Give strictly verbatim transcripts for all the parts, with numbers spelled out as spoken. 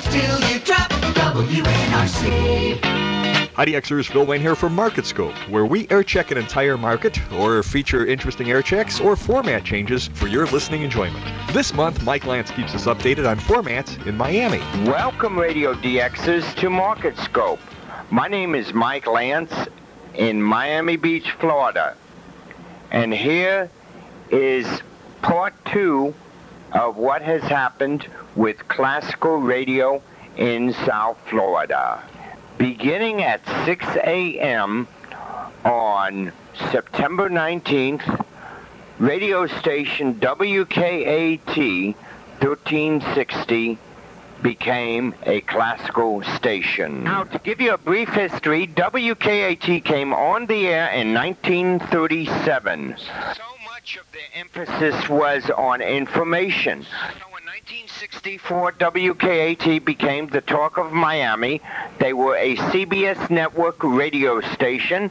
till you drop. W N R C. Hi, D Xers, Phil Wayne here from MarketScope, where we air check an entire market, or feature interesting air checks, or format changes for your listening enjoyment. This month, Mike Lance keeps us updated on formats in Miami. Welcome, Radio D Xers, to MarketScope. My name is Mike Lance in Miami Beach, Florida. And here is part two of what has happened with classical radio in South Florida. Beginning at six a.m. on September nineteenth, radio station W K A T thirteen sixty became a classical station. Now, to give you a brief history, W K A T came on the air in nineteen thirty-seven. So much of the emphasis was on information. nineteen sixty-four, W K A T became the talk of Miami. They were a C B S network radio station,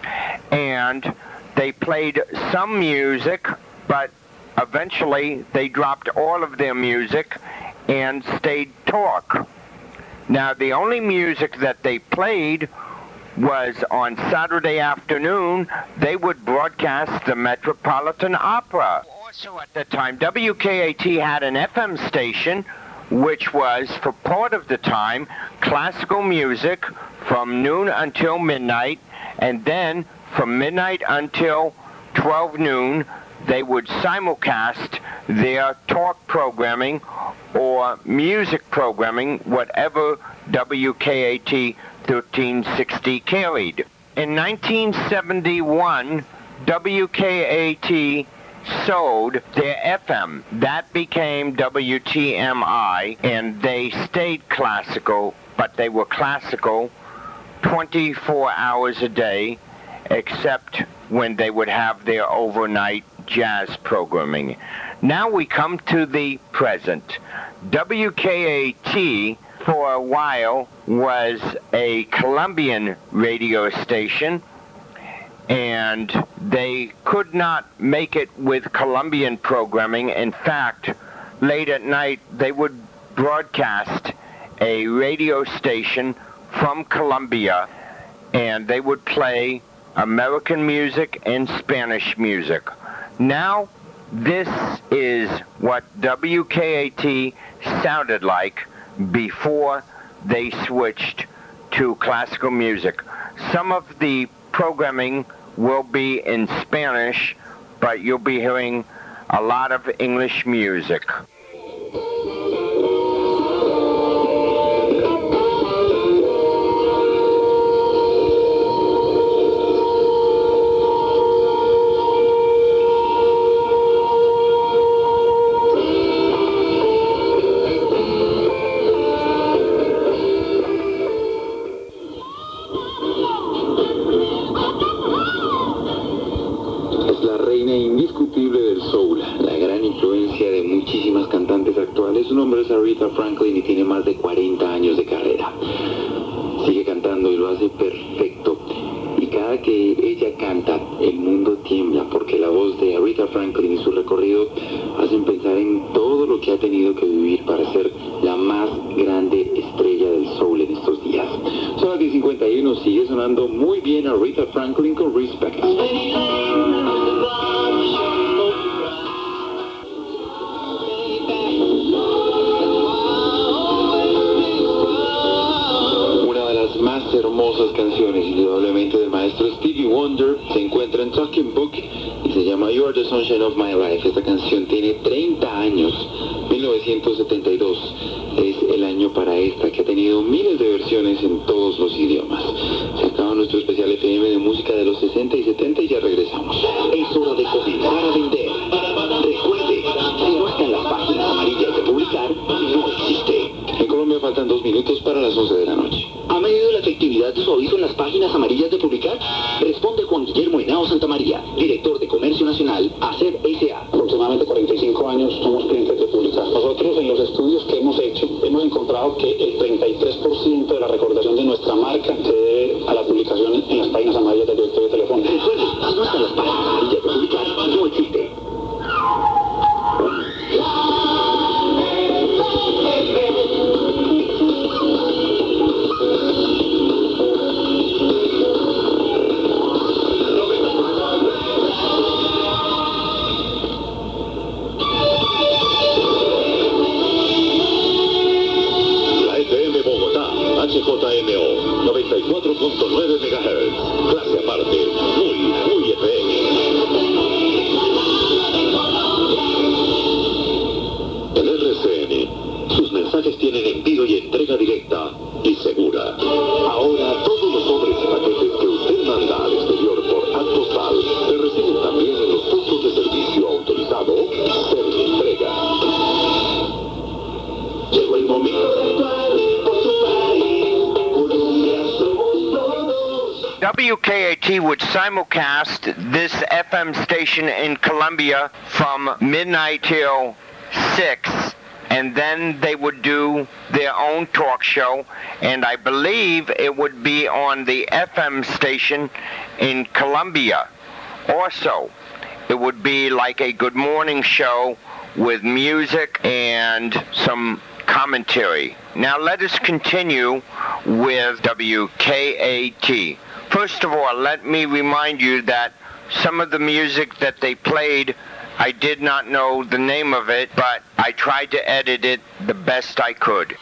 and they played some music, but eventually they dropped all of their music and stayed talk. Now, the only music that they played was on Saturday afternoon, they would broadcast the Metropolitan Opera. Also at the time, W K A T had an F M station, which was, for part of the time, classical music from noon until midnight, and then from midnight until twelve noon, they would simulcast their talk programming or music programming, whatever W K A T thirteen sixty carried. In nineteen seventy-one, W K A T sold their F M. That became W T M I, and they stayed classical, but they were classical twenty-four hours a day, except when they would have their overnight jazz programming. Now we come to the present. W K A T, for a while, was a Colombian radio station, and they could not make it with Colombian programming. In fact, late at night, they would broadcast a radio station from Colombia, and they would play American music and Spanish music. Now, this is what W K A T sounded like before they switched to classical music. Some of the programming will be in Spanish, but you'll be hearing a lot of English music. Su nombre es Aretha Franklin y tiene más de cuarenta años de carrera. Sigue cantando y lo hace perfecto. Y cada que ella canta, el mundo tiembla, porque la voz de Aretha Franklin y su recorrido hacen pensar en todo lo que ha tenido que vivir para ser la más grande estrella del soul en estos días. Son las diez cincuenta y uno, sigue sonando muy bien Aretha Franklin con Respect. Más hermosas canciones, indudablemente, del maestro Stevie Wonder, se encuentra en Talking Book y se llama You Are the Sunshine of My Life. Esta canción tiene treinta años, mil novecientos setenta y dos es el año para esta, que ha tenido miles de versiones en todos los idiomas. Se acaba nuestro especial F M de música de los sesenta y setenta y ya regresamos. Es hora de comenzar a vender. Recuerde, si no está en las páginas amarillas de publicar, no existe. En Colombia faltan dos minutos para las once de la noche. ¿Ha medido la efectividad de su aviso en las páginas amarillas de publicar? Responde Juan Guillermo Henao Santamaría, director de Comercio Nacional, A C E B S A. Aproximadamente cuarenta y cinco años somos clientes de publicar. Nosotros, en los estudios que hemos hecho, hemos encontrado que el treinta y tres por ciento de la recordación de nuestra marca se debe a la publicación en las páginas amarillas del directorio telefónico. Recuerde, si no está en las páginas amarillas de publicar, no existe. el momento de actuar por su país. Colombia somos todos. W K A T would simulcast this F M station in Columbia from midnight till six, and then they would do their own talk show, and I believe it would be on the F M station in Columbia also. It would be like a good morning show with music and some commentary. Now let us continue with W K A T. First of all, let me remind you that some of the music that they played, I did not know the name of it, but I tried to edit it the best I could.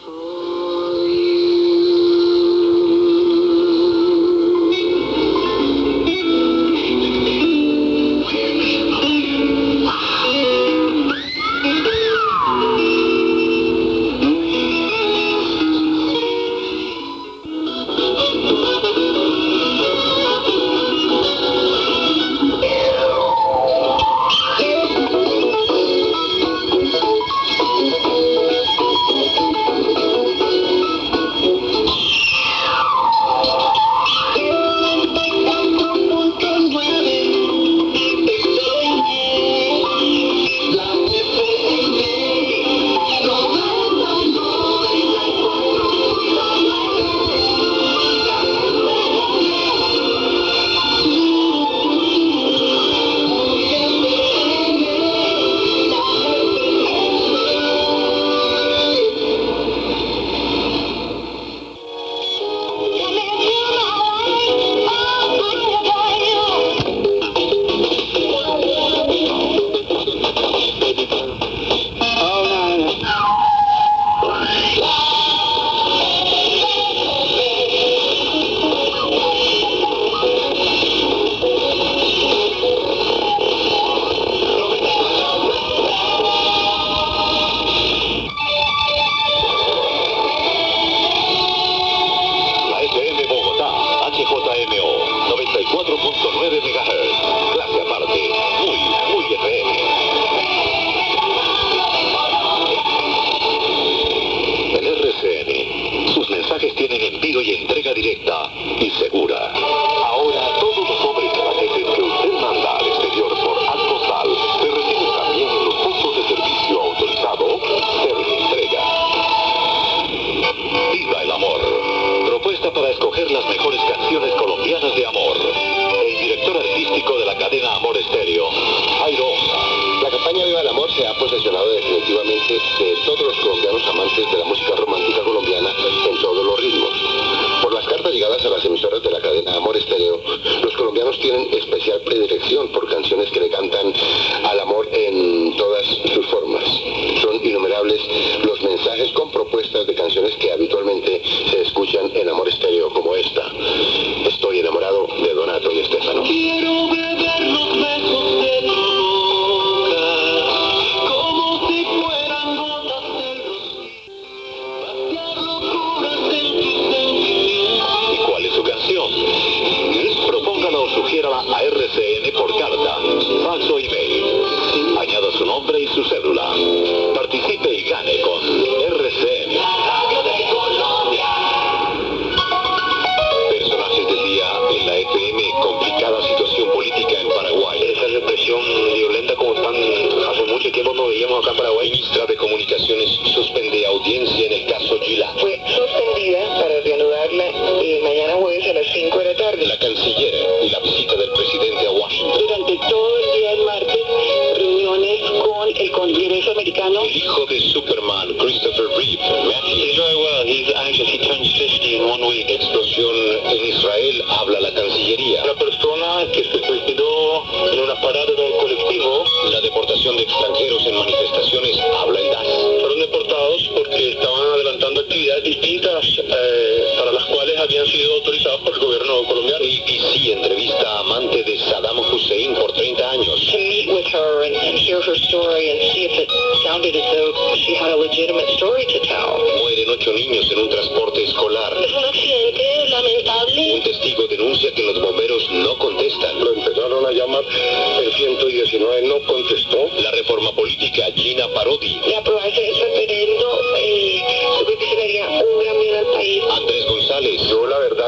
La reforma política Gina Parodi. De aprobarse el referendo, eh,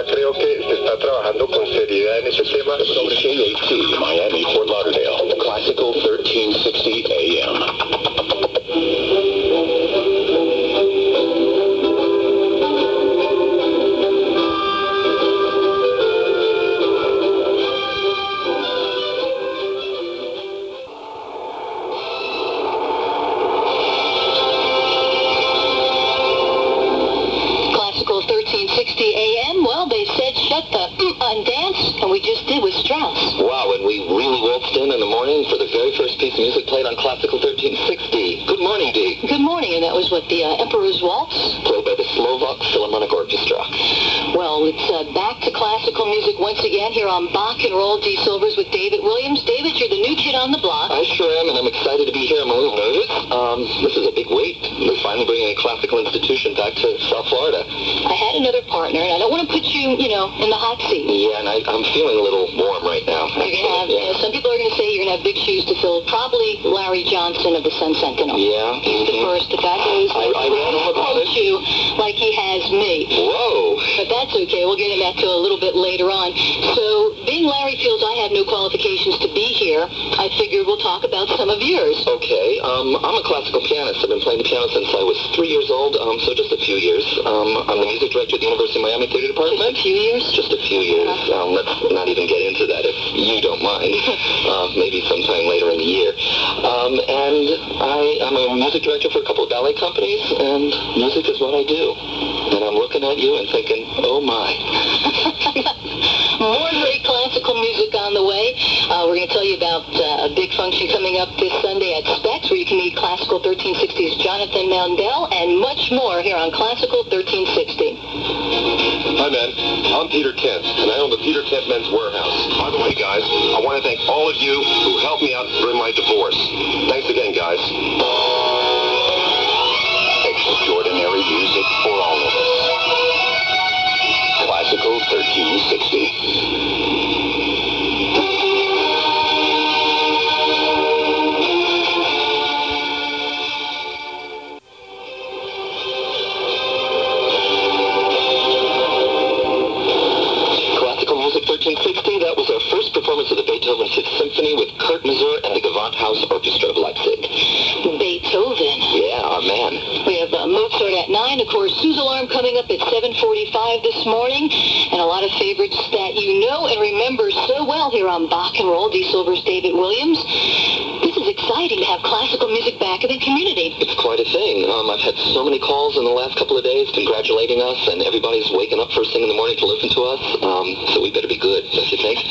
verdad creo que se está trabajando con seriedad en ese tema. K H C, Miami, Fort Lauderdale, the Classical thirteen sixty A M. thirteen sixty A M, well, they said shut the mm and dance, and we just did with Strauss. Wow, and we really waltzed in in the morning for the very first piece of music played on Classical thirteen sixty. Good morning, Dee. Good morning, and that was what, the uh, Emperor's Waltz? Played by the Slovak Philharmonic Orchestra. Well, it's uh, back to classical music once again here on Bach and Roll D Silvers with David Williams. David, you're the new kid on the block. I sure am, and I'm excited to be here. I'm a little nervous. Um, this is a big weight. We're finally bringing a classical institution back to South Florida. I had another partner, and I don't want to put you, you know, in the hot seat. Yeah, and I, I'm feeling a little warm right now. You're going to have, yeah. you know, some people are going to say you're going to have big shoes to fill. Probably Larry Johnson of the Sun Sentinel. Yeah. He's mm-hmm. the first. The guy who's I, I don't know about it. you like he has me. Whoa. But that's okay. We'll get into that to a little bit later on. So, being Larry feels I have no qualifications to be here, I figured we'll talk about some of yours. Okay. Um, I'm a classical pianist. I've been playing the piano since I was three years old, um, so just a few years. Um, I'm the music director at the University of Miami Theater Department. Just a few years? Just a few years. Uh-huh. Um, let's not even get into that if you don't mind. uh, maybe sometime later in the year. Um, and I, I'm a music director for a couple of ballet companies, and music is what I do. And I'm looking at you and thinking, oh my. More great classical music on the way. Uh, we're going to tell you about uh, a big function coming up this Sunday at Specs, where you can meet Classical thirteen sixty's Jonathan Mandel, and much more here on Classical thirteen sixty. Hi, man. I'm Peter Kent, and I own the Peter Kent Men's Warehouse. By the way, guys, I want to thank all of you who helped me out during my divorce. Thanks again, guys. Extraordinary music for all of us. Classical thirteen sixty. thirteen sixty, that was our first performance of the Beethoven Fifth Symphony with Kurt Masur and the Gewandhaus Orchestra of Leipzig. Beethoven. Yeah, our man. We have uh, Mozart at nine, of course, Sue's Alarm coming up at seven forty-five this morning, and a lot of favorites that you know and remember so well here on Bach and Roll, D Silver's David Williams. This is exciting to have classical music back in the community. It's quite a thing. Um, I've had so many calls in the last couple of days congratulating us, and everybody's waking up first thing in the morning to listen to us, um, so we better be good, don't you think?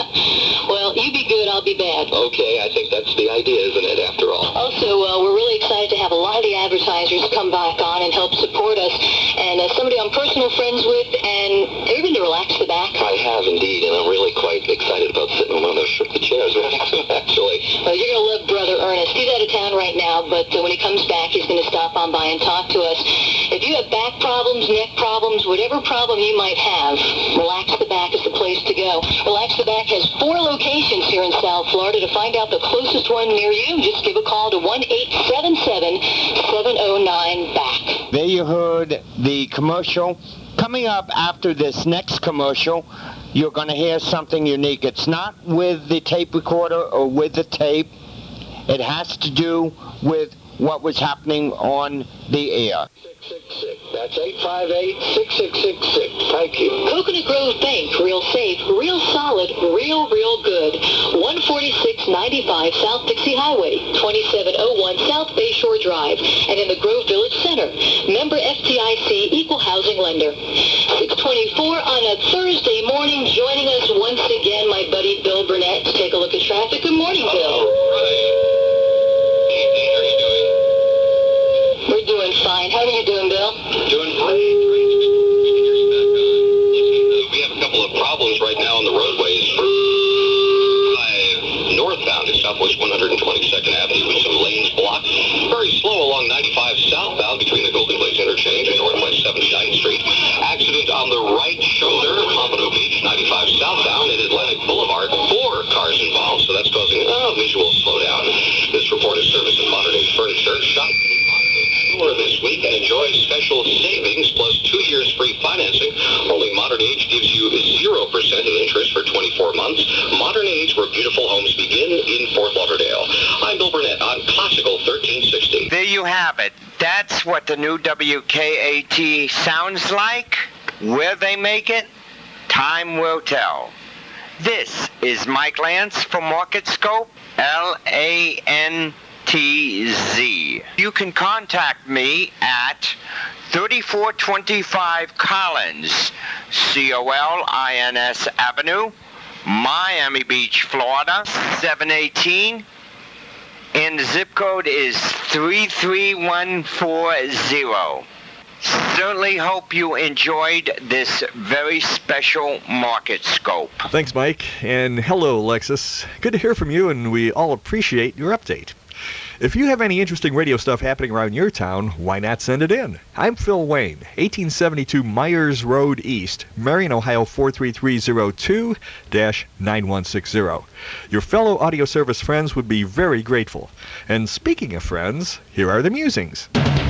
Well, you be good, I'll be bad. Okay, I think that's the idea, isn't it, after all? Also, uh, we're really excited to have a lot of the advertisers come back on and help support us, and uh, somebody I'm personal friends with, and have you been to Relax the Back? I have indeed, and I'm really quite excited about sitting in one of those chairs very soon, actually. Well, you're going to love Brother Ernest. He's out of town right now, but uh, when he comes back, he's going to stop on by and talk to us. If you have back problems, neck problems, whatever problem you might have, Relax the Back is the place to go. Relax the Back has four locations here in South Florida. To find out the closest one near you, just give a call to one eight seven seven, seven oh nine, B A C. There you heard the commercial. Coming up after this next commercial, you're going to hear something unique. It's not with the tape recorder or with the tape. It has to do with what was happening on the air. six six six. That's eight five eight, six six six six. Thank you. Coconut Grove Bank, real safe, real solid, real, real good. one forty-six ninety-five South Dixie Highway, twenty-seven oh one South Bayshore Drive, and in the Grove Village Center. Member F D I C, Equal Housing Lender. six twenty-four on a Thursday morning, joining us once again, my buddy Bill Burnett, to take a look at traffic. Good morning, Bill. We're doing fine. How are you doing, Bill? Doing great. We have a couple of problems right now on the roadways. Northbound to Southwest one hundred twenty-second Avenue with some lanes blocked. Very slow along ninety-five southbound between the Golden Glades Interchange and Northwest seventy-ninth Street. Accident on the right shoulder, Pompano Beach, ninety-five southbound at Atlantic Boulevard. Four cars involved, so that's causing a visual slowdown. This report is service of Modern Day Furniture. Shop Daimler this week and enjoy special savings plus two years free financing. Only Modern Age gives you zero percent in interest for twenty-four months. Modern Age, where beautiful homes begin in Fort Lauderdale. I'm Bill Burnett on Classical thirteen sixty. There you have it. That's what the new W K A T sounds like. Where they make it, time will tell. This is Mike Lance for Market Scope, L A N T Z. You can contact me at thirty-four twenty-five Collins, C O L I N S Avenue, Miami Beach, Florida, seven eighteen, and the zip code is three three one four zero. Certainly hope you enjoyed this very special Market Scope. Thanks, Mike. And hello, Lexus. Good to hear from you, and we all appreciate your update. If you have any interesting radio stuff happening around your town, why not send it in? I'm Phil Wayne, eighteen seventy-two Myers Road East, Marion, Ohio four three three zero two dash nine one six zero. Your fellow audio service friends would be very grateful. And speaking of friends, here are the musings.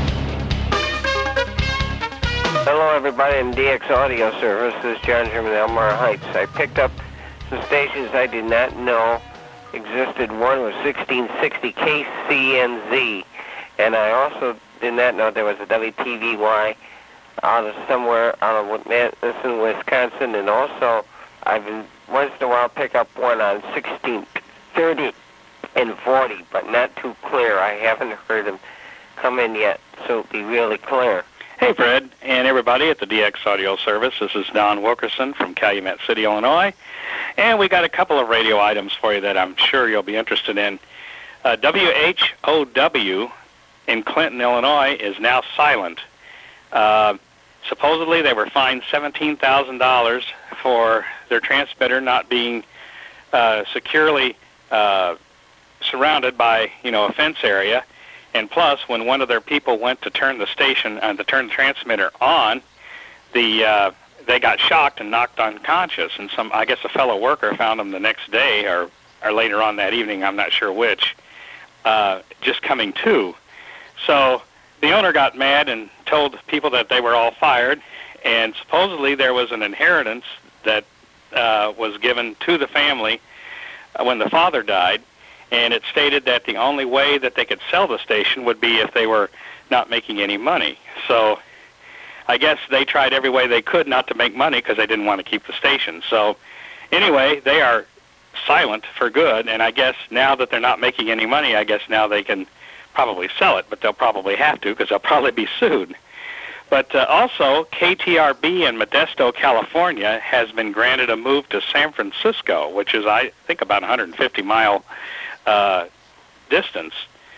Hello, everybody, in D X Audio Service. This is John Sherman, Elmira Heights. I picked up some stations I did not know existed. One was sixteen sixty K C N Z, and I also did not know there was a W T V Y out of somewhere out of Madison, Wisconsin, and also I've been once in a while pick up one on sixteen thirty and forty, but not too clear. I haven't heard them come in yet, so it'll be really clear. Hey, Fred, and everybody at the D X Audio Service. This is Don Wilkerson from Calumet City, Illinois. And we got a couple of radio items for you that I'm sure you'll be interested in. Uh, W H O W in Clinton, Illinois is now silent. Uh, supposedly they were fined seventeen thousand dollars for their transmitter not being uh, securely uh, surrounded by, you know, a fence area. And plus, when one of their people went to turn the station, uh, to turn the transmitter on, the uh, they got shocked and knocked unconscious. And some, I guess, a fellow worker found them the next day, or or later on that evening, I'm not sure which, uh, just coming to. So the owner got mad and told people that they were all fired. And supposedly there was an inheritance that uh, was given to the family uh, when the father died. And it stated that the only way that they could sell the station would be if they were not making any money. So I guess they tried every way they could not to make money because they didn't want to keep the station. So anyway, they are silent for good, and I guess now that they're not making any money, I guess now they can probably sell it, but they'll probably have to because they'll probably be sued. But uh, also, K T R B in Modesto, California, has been granted a move to San Francisco, which is, I think, about one hundred fifty mile uh, distance.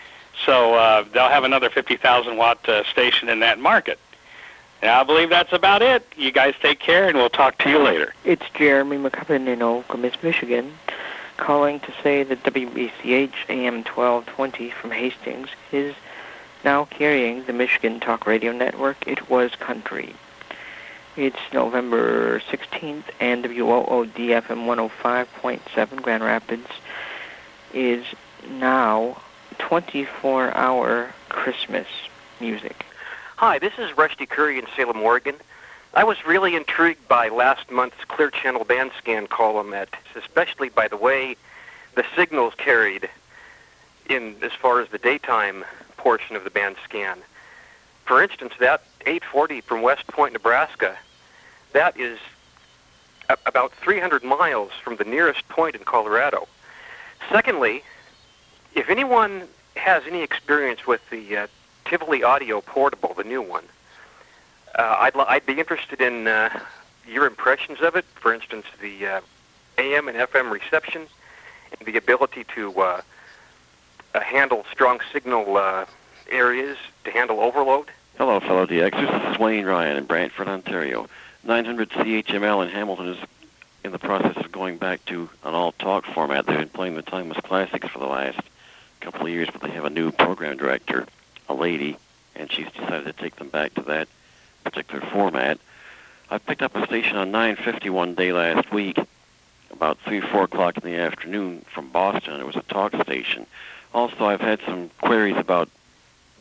So uh, they'll have another fifty thousand watt uh, station in that market. And I believe that's about it. You guys take care, and we'll talk to you later. It's Jeremy McCubbin in Okemos, Michigan, calling to say that W B C H A M twelve twenty from Hastings is now carrying the Michigan Talk Radio Network. It was country. It's November sixteenth, and W O O D F M one oh five point seven Grand Rapids is now twenty-four hour Christmas music. Hi, this is Rusty Curry in Salem, Oregon. I was really intrigued by last month's Clear Channel Band Scan column, at, especially by the way the signals carried in as far as the daytime portion of the band scan. For instance, that eight forty from West Point, Nebraska, that is a- about three hundred miles from the nearest point in Colorado. Secondly, if anyone has any experience with the uh, Tivoli Audio Portable, the new one, uh, I'd, l- I'd be interested in uh, your impressions of it. For instance, the uh, A M and F M reception, and the ability to uh, uh, handle strong signal uh, areas, to handle overload. Hello, fellow D Xers. This is Wayne Ryan in Brantford, Ontario. nine hundred C H M L in Hamilton is in the process of going back to an all-talk format. They've been playing the Timeless Classics for the last couple of years, but they have a new program director, a lady, and she's decided to take them back to that particular format. I picked up a station on nine fifty one day last week, about three, four o'clock in the afternoon from Boston. It was a talk station. Also, I've had some queries about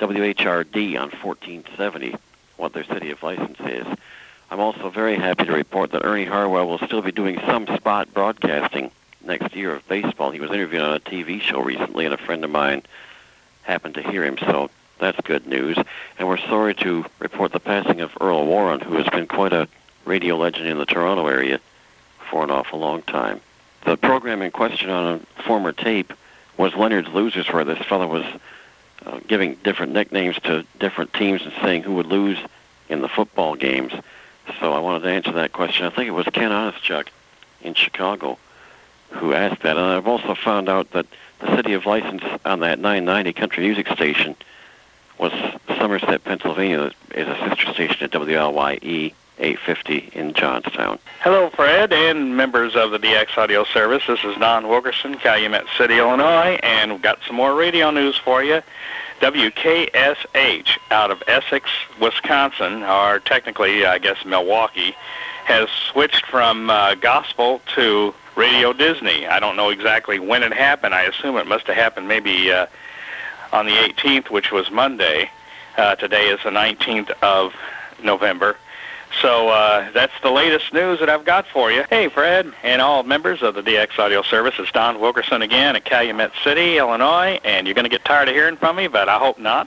W H R D on fourteen seventy, what their city of license is. I'm also very happy to report that Ernie Harwell will still be doing some spot broadcasting next year of baseball. He was interviewed on a T V show recently, and a friend of mine happened to hear him, so that's good news. And we're sorry to report the passing of Earl Warren, who has been quite a radio legend in the Toronto area for an awful long time. The program in question on a former tape was Leonard's Losers, where this fellow was uh, giving different nicknames to different teams and saying who would lose in the football games. So I wanted to answer that question. I think it was Ken Honestchuk in Chicago who asked that. And I've also found out that the city of license on that nine ninety country music station was Somerset, Pennsylvania, that is a sister station at W L Y E eight fifty in Johnstown. Hello, Fred, and members of the D X Audio Service. This is Don Wilkerson, Calumet City, Illinois, and we've got some more radio news for you. W K S H out of Essex, Wisconsin, or technically, I guess, Milwaukee, has switched from uh, gospel to Radio Disney. I don't know exactly when it happened. I assume it must have happened maybe uh, on the eighteenth, which was Monday. Uh, today is the nineteenth of November. So uh, that's the latest news that I've got for you. Hey, Fred, and all members of the D X Audio Service. It's Don Wilkerson again at Calumet City, Illinois, and you're going to get tired of hearing from me, but I hope not.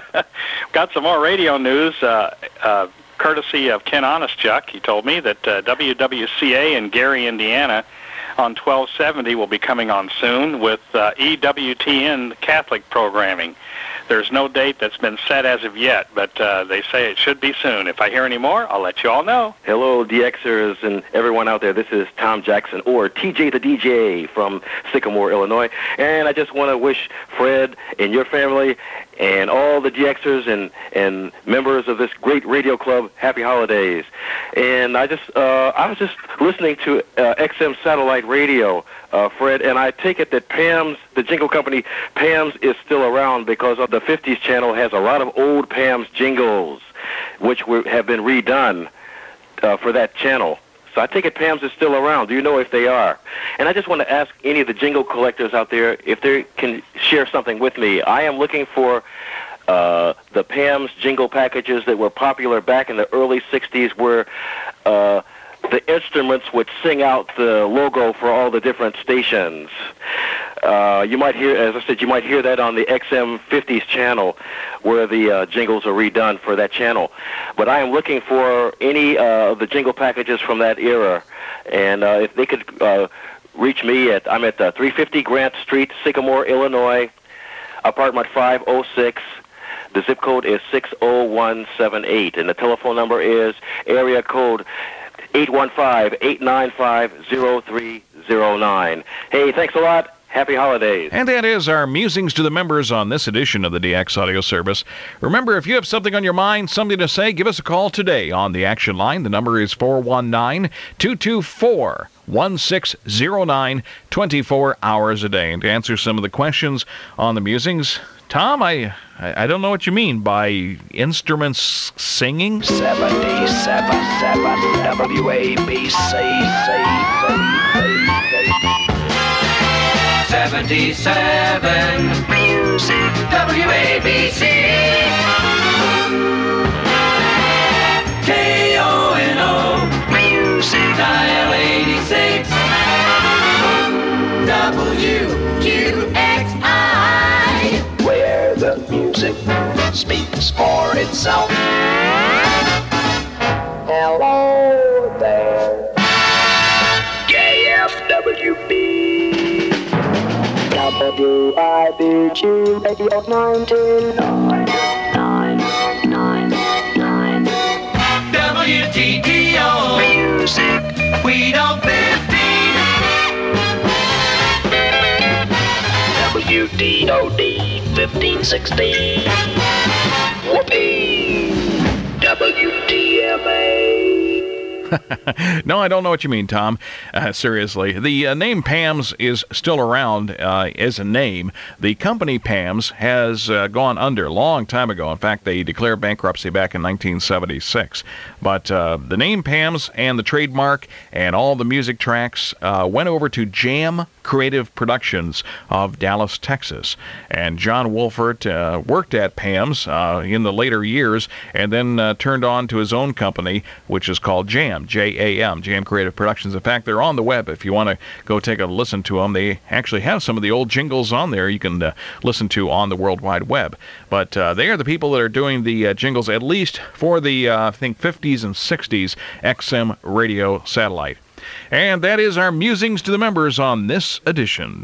Got some more radio news, uh, uh, courtesy of Ken Honestchuk. He told me that uh, W W C A in Gary, Indiana, on twelve seventy will be coming on soon with uh, E W T N Catholic programming. There's no date that's been set as of yet, but uh, they say it should be soon. If I hear any more, I'll let you all know. Hello, D Xers and everyone out there. This is Tom Jackson, or T J the D J from Sycamore, Illinois. And I just want to wish Fred and your family and all the D Xers and, and members of this great radio club happy holidays. And I just uh, I was just listening to uh, X M Satellite Radio, uh, Fred, and I take it that Pam's, the jingle company, Pam's is still around because of the fifties channel has a lot of old Pam's jingles, which were, have been redone uh, for that channel. So I take it Pam's is still around. Do you know if they are? And I just want to ask any of the jingle collectors out there if they can share something with me. I am looking for uh, the Pam's jingle packages that were popular back in the early sixties where uh, the instruments would sing out the logo for all the different stations. Uh, you might hear, as I said, you might hear that on the X M fifties channel where the uh, jingles are redone for that channel. But I am looking for any uh, of the jingle packages from that era. And uh, if they could uh, reach me at, I'm at uh, three fifty Grant Street, Sycamore, Illinois, apartment five oh six. The zip code is six oh one seven eight. And the telephone number is area code eight one five, eight nine five, zero three zero nine. Hey, thanks a lot. Happy holidays. And that is our musings to the members on this edition of the D X Audio Service. Remember, if you have something on your mind, something to say, give us a call today on the action line. The number is four one nine, two two four, one six zero nine, twenty-four hours a day. And to answer some of the questions on the musings, Tom, I I don't know what you mean by instruments singing. seventy-seven point seven W A B C. seventy-seven Music W A B C. K O N O Music Dial eighty-six. W Q X I, where the music speaks for itself. Hello there. K F W B W I B G Radio ninety-nine. Nine, nine, nine. W T T O Music, we don't fifteen. W D O D fifteen sixteen. Whoopee. W T M A No, I don't know what you mean, Tom. Uh, seriously. The uh, name Pam's is still around uh, as a name. The company Pam's has uh, gone under a long time ago. In fact, they declared bankruptcy back in nineteen seventy-six. But uh, the name Pam's and the trademark and all the music tracks uh, went over to Jam Creative Productions of Dallas, Texas. And John Wolfert uh, worked at Pam's uh, in the later years and then uh, turned on to his own company, which is called Jam, J A M, Jam Creative Productions. In fact, they're on the web if you want to go take a listen to them. They actually have some of the old jingles on there you can uh, listen to on the World Wide Web. But uh, they are the people that are doing the uh, jingles, at least for the, uh, I think, fifties and sixties X M radio satellite. And that is our musings to the members on this edition.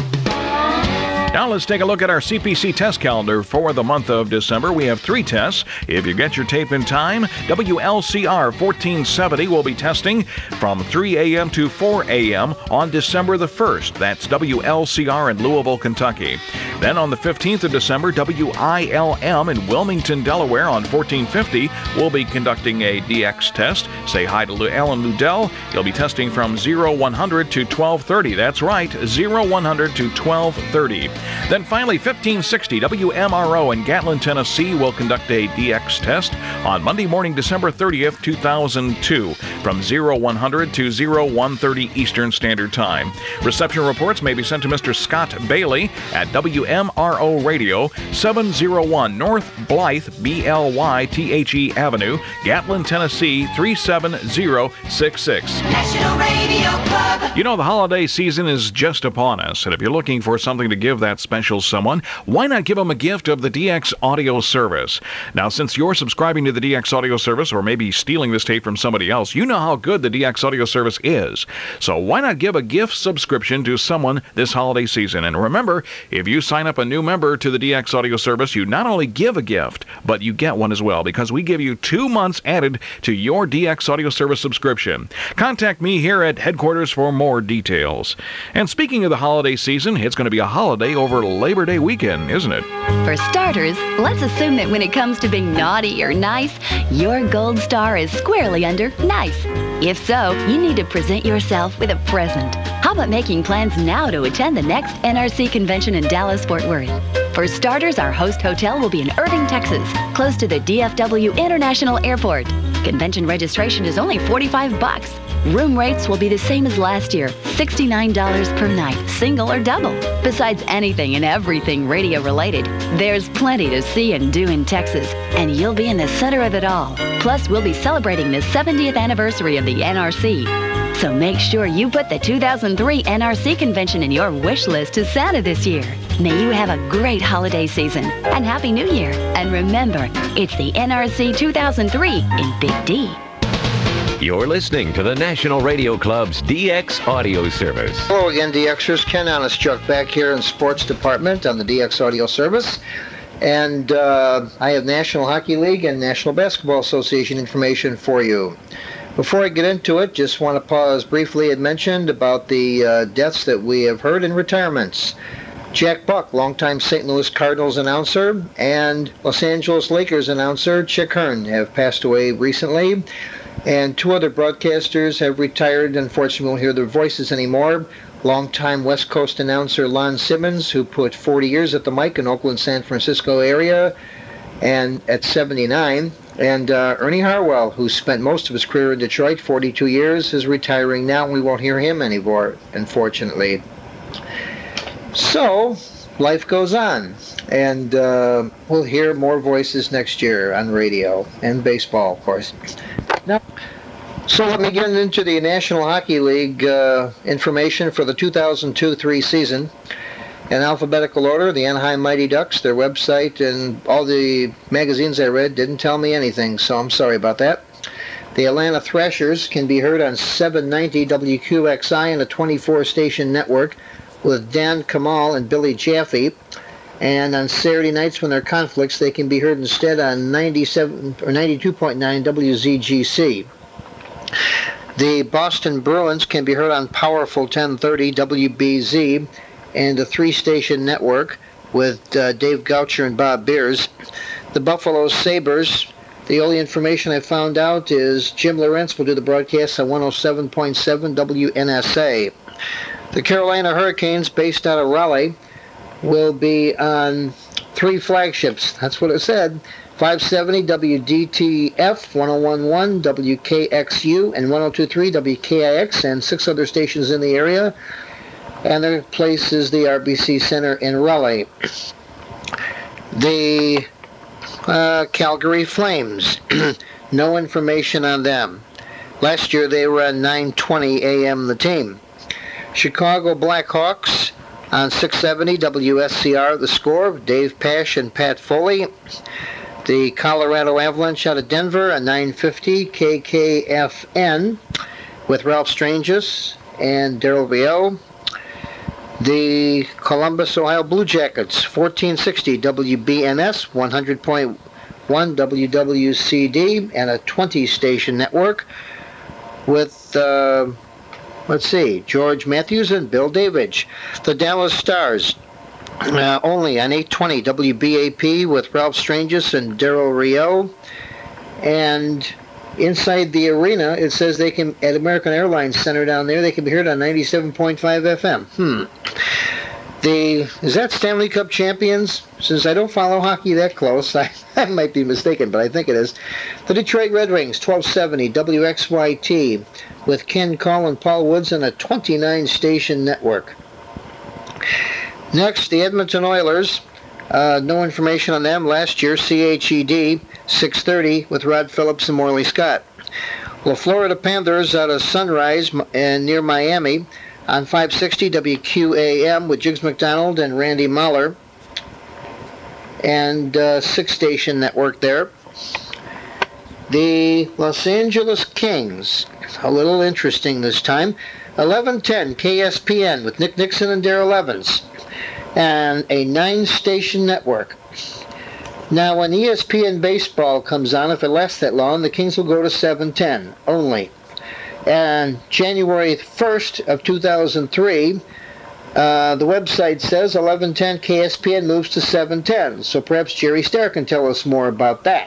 Now let's take a look at our C P C test calendar for the month of December. We have three tests. If you get your tape in time, W L C R fourteen seventy will be testing from three a.m. to four a.m. on December the first. That's W L C R in Louisville, Kentucky. Then on the fifteenth of December, W I L M in Wilmington, Delaware on fourteen fifty will be conducting a D X test. Say hi to Alan Ludell. He'll be testing from oh one hundred to twelve thirty. That's right, oh one hundred to twelve thirty. Then finally, fifteen sixty W M R O in Gatlin, Tennessee will conduct a D X test on Monday morning, December thirtieth, two thousand two, from oh one hundred to oh one thirty Eastern Standard Time. Reception reports may be sent to Mister Scott Bailey at W M R O Radio, seven oh one North Blythe, B L Y T H E Avenue, Gatlin, Tennessee, three seven zero six six. National Radio Club. You know, the holiday season is just upon us, and if you're looking for something to give that special someone, why not give them a gift of the D X Audio Service? Now, since you're subscribing to the D X Audio Service, or maybe stealing this tape from somebody else, you know how good the D X Audio Service is. So why not give a gift subscription to someone this holiday season? And remember, if you sign up a new member to the D X Audio Service, you not only give a gift, but you get one as well, because we give you two months added to your D X Audio Service subscription. Contact me here at headquarters for more details. And speaking of the holiday season, it's going to be a holiday over Labor Day weekend, isn't it? For starters, let's assume that when it comes to being naughty or nice, your gold star is squarely under nice. If so, you need to present yourself with a present. How about making plans now to attend the next N R C convention in Dallas-Fort Worth? For starters, our host hotel will be in Irving, Texas, close to the D F W International Airport. Convention registration is only forty-five bucks. Room rates will be the same as last year, sixty-nine dollars per night, single or double. Besides anything and everything radio related, there's plenty to see and do in Texas, and you'll be in the center of it all. Plus, we'll be celebrating the seventieth anniversary of the N R C. So make sure you put the two thousand three N R C convention in your wish list to Santa this year. May you have a great holiday season and Happy New Year. And remember, it's the N R C two thousand three in Big D. You're listening to the National Radio Club's D X Audio Service. Hello again, D Xers. Ken Honestchuk back here in Sports Department on the D X Audio Service. And uh, I have National Hockey League and National Basketball Association information for you. Before I get into it, just want to pause briefly and mention about the uh, deaths that we have heard in retirements. Jack Buck, longtime Saint Louis Cardinals announcer, and Los Angeles Lakers announcer Chick Hearn have passed away recently. And two other broadcasters have retired. Unfortunately, we won't hear their voices anymore. Longtime West Coast announcer Lon Simmons, who put forty years at the mic in Oakland, San Francisco area, and at seventy-nine. And uh, Ernie Harwell, who spent most of his career in Detroit, forty-two years, is retiring now, and we won't hear him anymore, unfortunately. So, life goes on. And uh, we'll hear more voices next year on radio and baseball, of course. Now, so let me get into the National Hockey League uh, information for the two thousand two three season. In alphabetical order, the Anaheim Mighty Ducks, their website, and all the magazines I read didn't tell me anything, so I'm sorry about that. The Atlanta Thrashers can be heard on seven ninety W Q X I and a twenty-four station network with Dan Kamal and Billy Jaffe. And on Saturday nights when there are conflicts, they can be heard instead on ninety-seven or ninety-two point nine W Z G C. The Boston Bruins can be heard on powerful ten thirty W B Z and a three-station network with uh, Dave Goucher and Bob Beers. The Buffalo Sabres The only information I found out is Jim Lawrence will do the broadcast on one oh seven point seven W N S A. The Carolina Hurricanes, based out of Raleigh, will be on three flagships. That's what it said. five seventy W D T F, one oh one point one W K X U, and one oh two point three W K I X, and six other stations in the area. And their place is the R B C Center in Raleigh. The uh, Calgary Flames, no information on them. Last year they were on nine twenty A M the team. Chicago Blackhawks on six seventy W S C R, The Score, Dave Pash and Pat Foley. The Colorado Avalanche out of Denver on nine fifty K K F N with Ralph Strangis and Daryl Rio. The Columbus, Ohio Blue Jackets, fourteen sixty W B N S, one hundred point one W W C D, and a twenty station network with, uh, let's see, George Matthews and Bill Davidge. The Dallas Stars, uh, only on eight twenty W B A P with Ralph Strangis and Daryl Rio. And inside the arena, it says they can, at American Airlines Center down there, they can be heard on ninety-seven point five F M. Hmm. The, is that Stanley Cup champions? Since I don't follow hockey that close, I, I might be mistaken, but I think it is. The Detroit Red Wings, twelve seventy W X Y T, with Ken Call and Paul Woods on a twenty-nine station network. Next, the Edmonton Oilers. Uh, no information on them. Last year, C H E D, six thirty, with Rod Phillips and Morley Scott. Well, Florida Panthers out of Sunrise and near Miami on five sixty W Q A M with Jiggs McDonald and Randy Mahler. And uh, six-station network there. The Los Angeles Kings, a little interesting this time, eleven ten K S P N with Nick Nixon and Darrell Evans, and a nine-station network. Now, when E S P N Baseball comes on, if it lasts that long, the Kings will go to seven ten only. And January first of two thousand three, uh, the website says eleven ten K S P N moves to seven ten. So perhaps Jerry Starr can tell us more about that.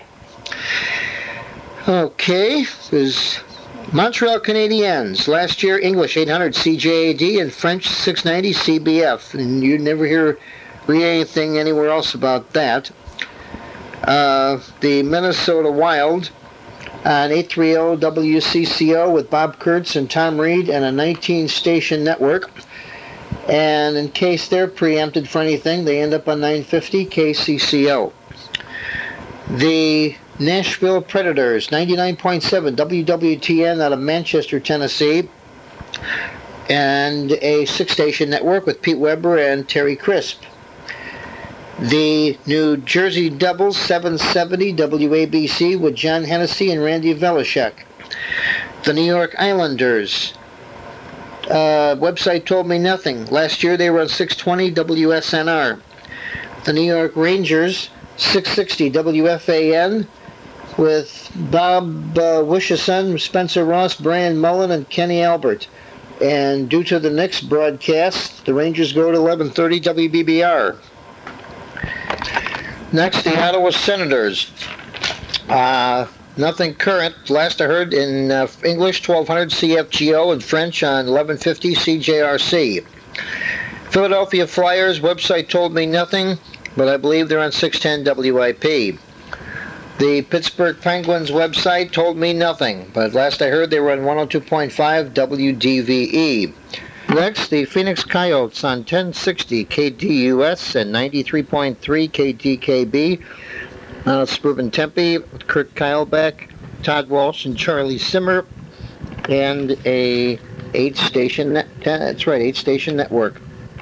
Okay, there's Montreal Canadiens. Last year, English eight hundred C J A D and French six ninety C B F. And you never hear read anything anywhere else about that. Uh, the Minnesota Wild on eight thirty W C C O with Bob Kurtz and Tom Reed and a nineteen-station network. And in case they're preempted for anything, they end up on nine fifty K C C O. The Nashville Predators, ninety-nine point seven W W T N out of Manchester, Tennessee, and a six-station network with Pete Weber and Terry Crisp. The New Jersey Devils, seven seventy W A B C with John Hennessy and Randy Velishek. The New York Islanders, uh, website told me nothing. Last year they were on six twenty W S N R. The New York Rangers, six sixty W F A N with Bob uh, Wishason, Spencer Ross, Brian Mullen, and Kenny Albert. And due to the Knicks broadcast, the Rangers go to eleven thirty W B B R. Next, the Ottawa Senators. Uh, nothing current. Last I heard in uh, English, twelve hundred C F G O, and French on eleven fifty C J R C. Philadelphia Flyers, website told me nothing, but I believe they're on six ten W I P. The Pittsburgh Penguins website told me nothing, but last I heard they were on one oh two point five W D V E. Next, the Phoenix Coyotes on ten sixty K D U S and ninety-three point three K D K B. Uh, Suburban Tempe, Kurt Keilbeck, Todd Walsh, and Charlie Simmer, and a eight-station net. That's right, eight-station network.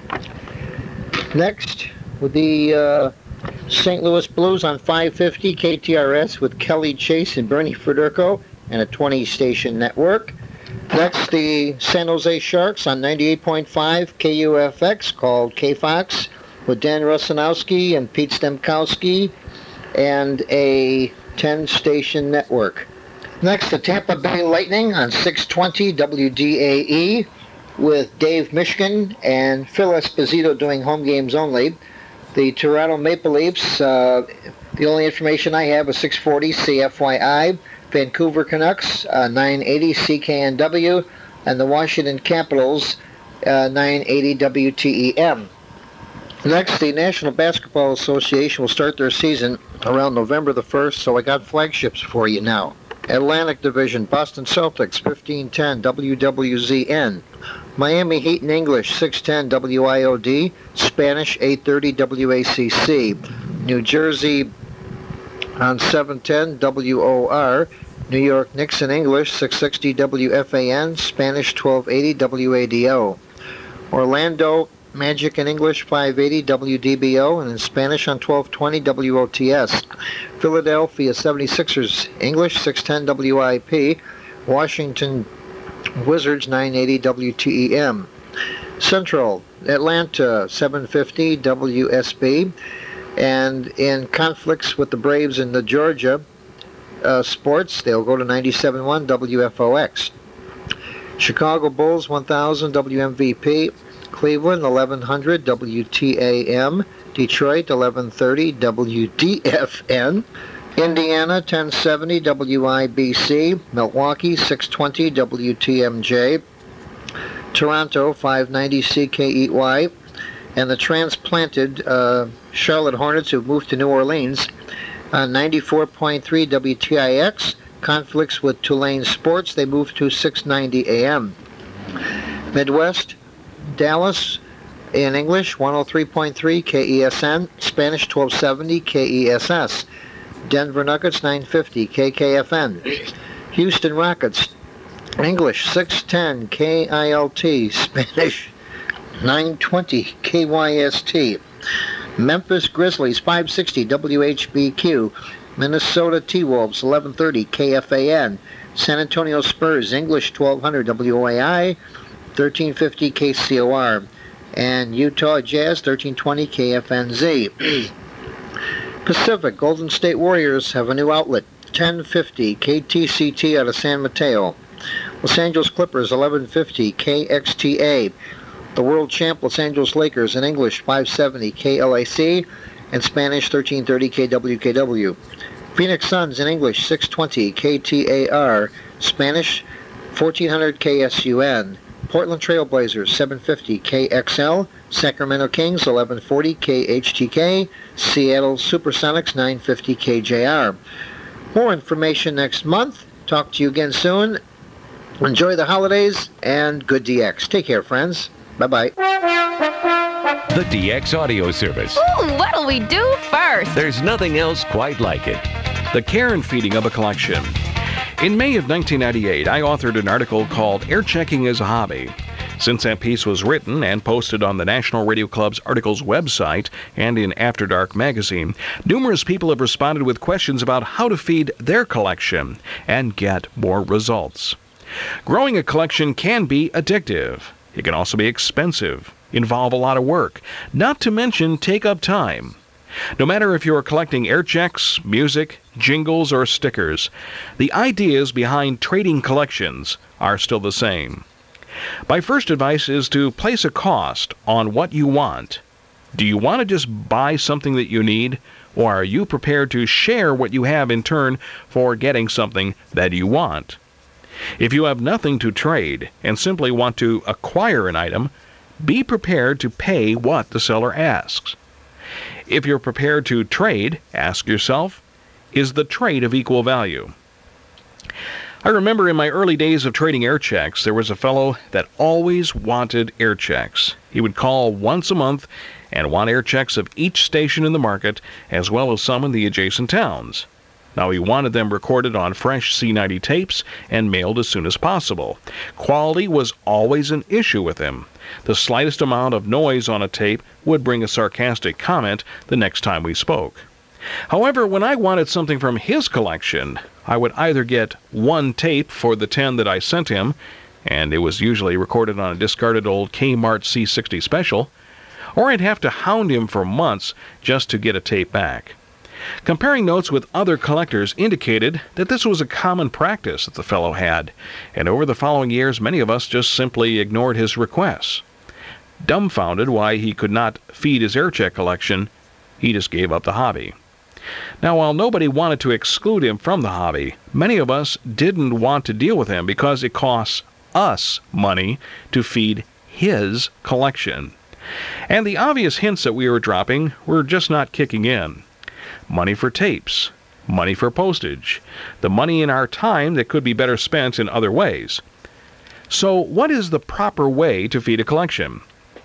Next, with the uh, Saint Louis Blues on five fifty K T R S with Kelly Chase and Bernie Federico, and a twenty-station network. Next, the San Jose Sharks on ninety-eight point five K U F X, called K-Fox, with Dan Rusanowski and Pete Stemkowski, and a ten-station network. Next, the Tampa Bay Lightning on six twenty W D A E, with Dave Mishkin and Phil Esposito doing home games only. The Toronto Maple Leafs, uh, The only information I have is six forty C F Y I, Vancouver Canucks, uh, nine eighty C K N W, and the Washington Capitals, uh, nine eighty W T E M. Next, the National Basketball Association will start their season around November the first, so I got flagships for you now. Atlantic Division, Boston Celtics, fifteen ten W W Z N. Miami Heat in English, six ten W I O D. Spanish, eight thirty W A C C. New Jersey on seven ten W O R. New York Knicks in English, six sixty W F A N. Spanish, twelve eighty W A D O. Orlando Magic in English, five eighty W D B O, and in Spanish on twelve twenty W O T S. Philadelphia seventy-sixers English, six ten W I P. Washington Wizards, nine eighty W T E M. Central Atlanta, seven fifty W S B. And in conflicts with the Braves in the Georgia uh, sports, they'll go to ninety-seven point one W F O X. Chicago Bulls, one thousand W M V P. Cleveland, eleven hundred W T A M. Detroit, eleven thirty W D F N. Indiana, ten seventy W I B C. Milwaukee, six twenty W T M J. Toronto, five ninety C K E Y. And the transplanted uh, Charlotte Hornets who've moved to New Orleans, uh, ninety-four point three W T I X. Conflicts with Tulane Sports, they moved to six ninety A M. Midwest, Dallas in English, one oh three point three K E S N. Spanish, twelve seventy K E S S. Denver Nuggets, nine fifty K K F N. Houston Rockets, English, six ten K I L T. Spanish, nine twenty K Y S T. Memphis Grizzlies, five sixty W H B Q. Minnesota T-Wolves, eleven thirty K F A N. San Antonio Spurs, English, twelve hundred W O A I. thirteen fifty K C O R. And Utah Jazz, thirteen twenty K F N Z. Pacific, Golden State Warriors have a new outlet, ten fifty K T C T out of San Mateo. Los Angeles Clippers, eleven fifty K X T A. The world champ Los Angeles Lakers in English, five seventy K L A C. And Spanish, thirteen thirty K W K W. Phoenix Suns in English, six twenty K T A R. Spanish, fourteen hundred K S U N. Portland Trail Blazers, seven fifty K X L. Sacramento Kings, eleven forty K H T K. Seattle Supersonics, nine fifty K J R. More information next month. Talk to you again soon. Enjoy the holidays and good D X. Take care, friends. Bye-bye. The D X Audio Service. Ooh, what'll we do first? There's nothing else quite like it. The care and feeding of a collection. In May of nineteen ninety-eight, I authored an article called Air Checking as a Hobby. Since that piece was written and posted on the National Radio Club's Articles website and in After Dark magazine, numerous people have responded with questions about how to feed their collection and get more results. Growing a collection can be addictive. It can also be expensive, involve a lot of work, not to mention take up time. No matter if you're collecting air checks, music, jingles, or stickers, the ideas behind trading collections are still the same. My first advice is to place a cost on what you want. Do you want to just buy something that you need, or are you prepared to share what you have in turn for getting something that you want? If you have nothing to trade and simply want to acquire an item, be prepared to pay what the seller asks. If you're prepared to trade, ask yourself, is the trade of equal value? I remember in my early days of trading air checks, there was a fellow that always wanted air checks. He would call once a month and want air checks of each station in the market, as well as some in the adjacent towns. Now, he wanted them recorded on fresh C ninety tapes and mailed as soon as possible. Quality was always an issue with him. The slightest amount of noise on a tape would bring a sarcastic comment the next time we spoke. However, when I wanted something from his collection, I would either get one tape for the ten that I sent him, and it was usually recorded on a discarded old Kmart C sixty special, or I'd have to hound him for months just to get a tape back. Comparing notes with other collectors indicated that this was a common practice that the fellow had, and over the following years many of us just simply ignored his requests. Dumbfounded why he could not feed his aircheck collection, he just gave up the hobby. Now, while nobody wanted to exclude him from the hobby, many of us didn't want to deal with him because it costs us money to feed his collection. And the obvious hints that we were dropping were just not kicking in. Money for tapes, money for postage, the money in our time that could be better spent in other ways. So what is the proper way to feed a collection?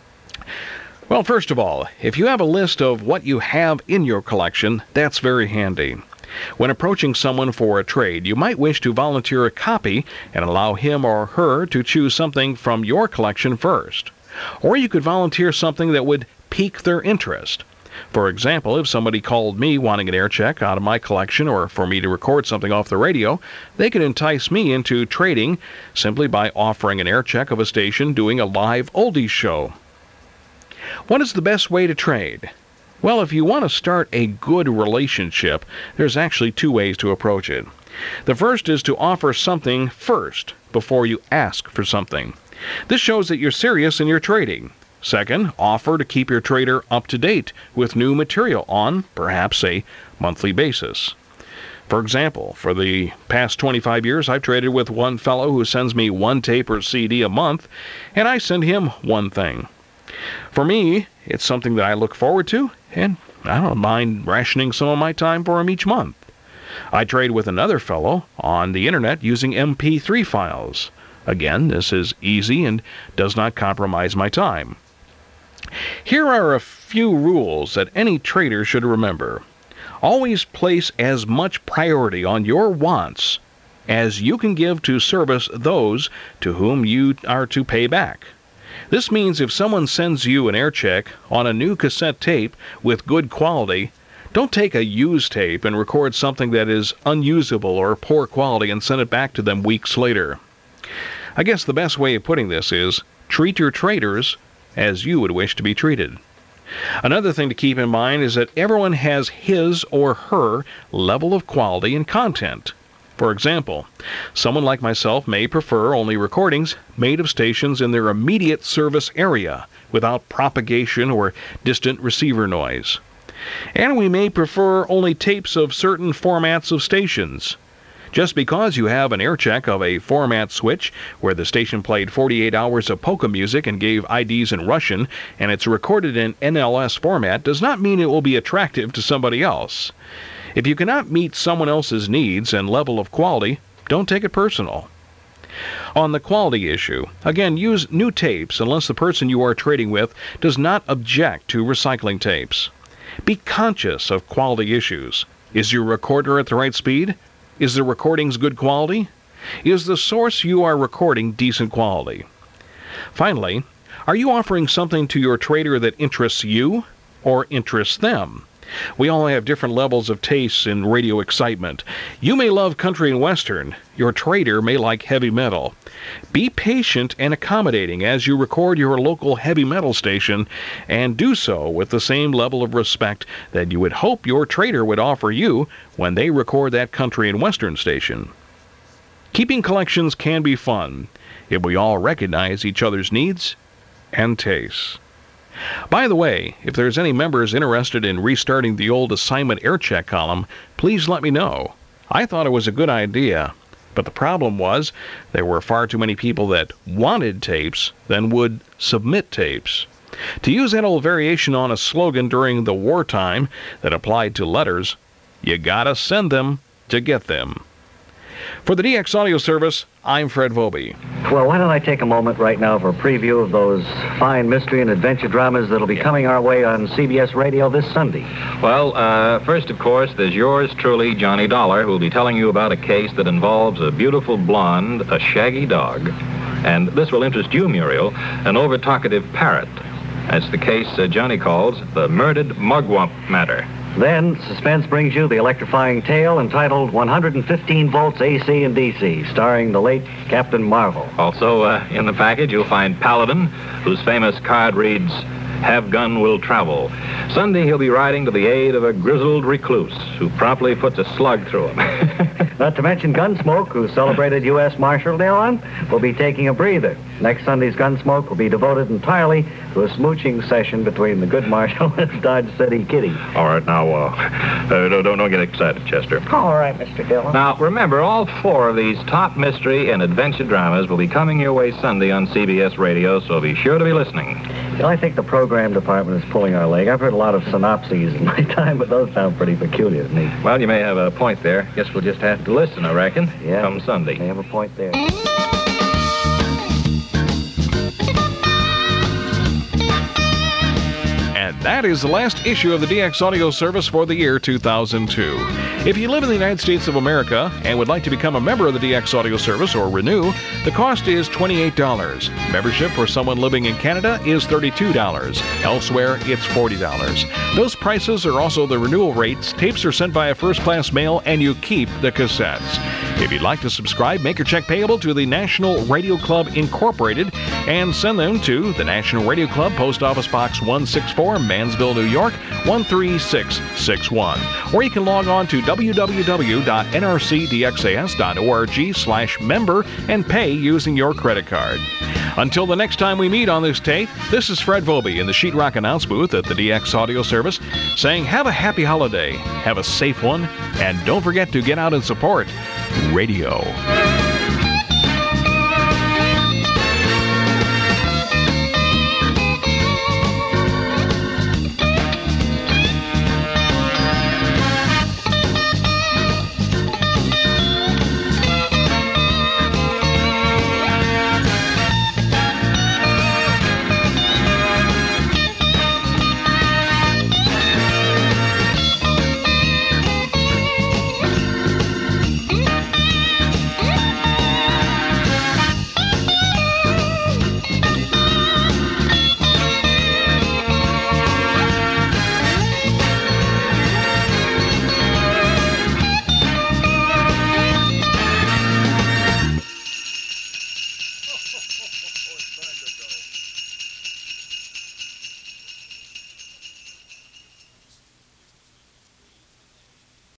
Well, first of all, if you have a list of what you have in your collection, that's very handy. When approaching someone for a trade, you might wish to volunteer a copy and allow him or her to choose something from your collection first. Or you could volunteer something that would pique their interest. For example, if somebody called me wanting an air check out of my collection or for me to record something off the radio, they could entice me into trading simply by offering an air check of a station doing a live oldies show. What is the best way to trade? Well, if you want to start a good relationship, there's actually two ways to approach it. The first is to offer something first before you ask for something. This shows that you're serious in your trading. Second, offer to keep your trader up to date with new material on, perhaps, a monthly basis. For example, for the past twenty-five years, I've traded with one fellow who sends me one tape or C D a month, and I send him one thing. For me, it's something that I look forward to, and I don't mind rationing some of my time for him each month. I trade with another fellow on the internet using M P three files. Again, this is easy and does not compromise my time. Here are a few rules that any trader should remember. Always place as much priority on your wants as you can give to service those to whom you are to pay back. This means if someone sends you an air check on a new cassette tape with good quality, don't take a used tape and record something that is unusable or poor quality and send it back to them weeks later. I guess the best way of putting this is treat your traders as you would wish to be treated. Another thing to keep in mind is that everyone has his or her level of quality and content. For example, someone like myself may prefer only recordings made of stations in their immediate service area without propagation or distant receiver noise. And we may prefer only tapes of certain formats of stations. Just because you have an air check of a format switch where the station played forty-eight hours of polka music and gave I Ds in Russian and it's recorded in N L S format does not mean it will be attractive to somebody else. If you cannot meet someone else's needs and level of quality, don't take it personal. On the quality issue, again, use new tapes unless the person you are trading with does not object to recycling tapes. Be conscious of quality issues. Is your recorder at the right speed? Is the recordings good quality? Is the source you are recording decent quality? Finally, are you offering something to your trader that interests you or interests them? We all have different levels of tastes in radio excitement. You may love country and western. Your trader may like heavy metal. Be patient and accommodating as you record your local heavy metal station, and do so with the same level of respect that you would hope your trader would offer you when they record that country and western station. Keeping collections can be fun if we all recognize each other's needs and tastes. By the way, if there's any members interested in restarting the old assignment air check column, please let me know. I thought it was a good idea, but the problem was there were far too many people that wanted tapes than would submit tapes. To use that old variation on a slogan during the wartime that applied to letters, you gotta send them to get them. For the D X Audio Service, I'm Fred Vobie. Well, why don't I take a moment right now for a preview of those fine mystery and adventure dramas that'll be coming our way on C B S Radio this Sunday. Well, uh, first, of course, there's yours truly, Johnny Dollar, who'll be telling you about a case that involves a beautiful blonde, a shaggy dog, and this will interest you, Muriel, an over-talkative parrot. That's the case uh, Johnny calls the murdered mugwump matter. Then, suspense brings you the electrifying tale entitled one hundred fifteen volts A C and D C, starring the late Captain Marvel. Also, uh, in the package, you'll find Paladin, whose famous card reads, Have Gun Will Travel. Sunday, he'll be riding to the aid of a grizzled recluse who promptly puts a slug through him. Not to mention Gunsmoke, who celebrated U S Marshal Day on, will be taking a breather. Next Sunday's Gunsmoke will be devoted entirely to a smooching session between the good Marshal and his Dodge City kitty. All right, now, uh, uh, don't, don't get excited, Chester. All right, Mister Dillon. Now, remember, all four of these top mystery and adventure dramas will be coming your way Sunday on C B S Radio, so be sure to be listening. You know, I think the program department is pulling our leg. I've heard a lot of synopses in my time, but those sound pretty peculiar to me. Well, you may have a point there. Guess we'll just have to listen, I reckon, yeah, come Sunday. They have a point there. And that is the last issue of the D X Audio Service for the year two thousand two. If you live in the United States of America and would like to become a member of the D X Audio Service or renew, the cost is twenty-eight dollars. Membership for someone living in Canada is thirty-two dollars. Elsewhere, it's forty dollars. Those prices are also the renewal rates. Tapes are sent via first-class mail, and you keep the cassettes. If you'd like to subscribe, make your check payable to the National Radio Club Incorporated and send them to the National Radio Club, Post Office Box one sixty-four, Mansville, New York, one three six six one. Or you can log on to w w w dot n r c d x a s dot org slash member and pay using your credit card. Until the next time we meet on this tape, this is Fred Volby in the Sheetrock Announce Booth at the D X Audio Service saying have a happy holiday, have a safe one, and don't forget to get out and support radio.